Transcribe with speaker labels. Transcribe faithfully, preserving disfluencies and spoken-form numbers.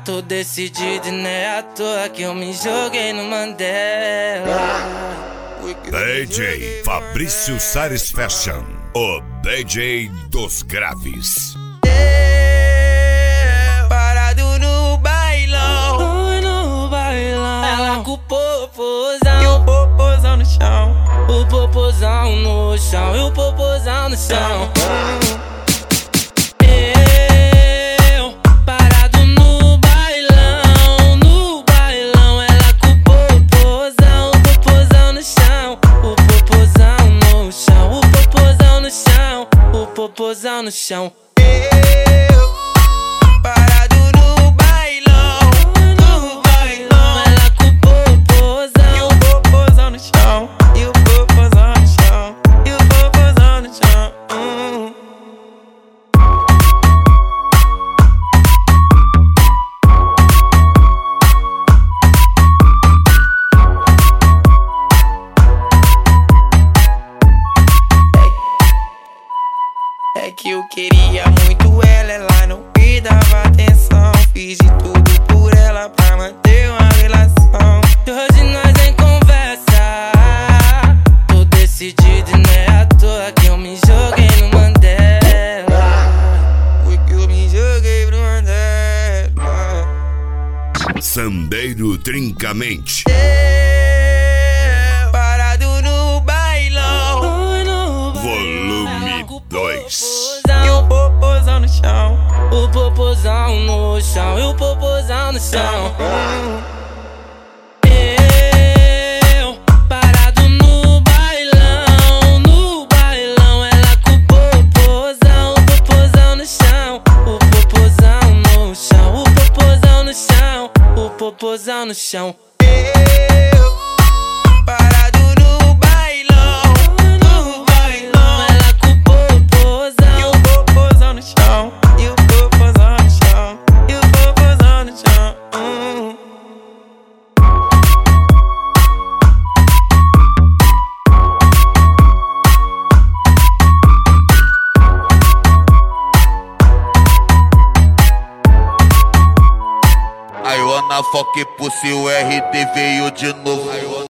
Speaker 1: Tô decidido e não é à toa que eu me joguei no Mandela.
Speaker 2: D J Fabrício Sares Fashion, o D J dos graves.
Speaker 1: Parado no bailão, no bailão. Ela com o popozão e o popozão no chão. O popozão no chão e o popozão no chão. Eu parado no bailão, no bailão. Ela com o popozão, o popozão no chão. O popozão no chão, o popozão no chão. O popozão no chão. Parado no bailão, no bailão. Ela com o popozão e o popozão no chão. E o popozão no chão, e o popozão no chão. hum. É que eu queria muito ela, ela não me dava atenção. Fiz de tudo por ela pra manter uma relação. E hoje nós em conversa. Tô decidido e não é à toa que eu me joguei no Mandela. Foi que eu me joguei no Mandela.
Speaker 2: Sandeiro Trincamente.
Speaker 1: Parado no bailão,
Speaker 2: Volume dois.
Speaker 1: E o popozão no chão. O popozão no chão e o popozão no chão. Eu parado no bailão, no bailão. Ela com o popozão, o popozão no chão. O popozão no chão, o popozão no chão. O popozão no chão. Parado no bailão, no bailão. Ela com o popozão e o popozão no chão. E o popozão no chão, e o popozão no chão. hum.
Speaker 3: I wanna fuck pussy, o R D veio de novo.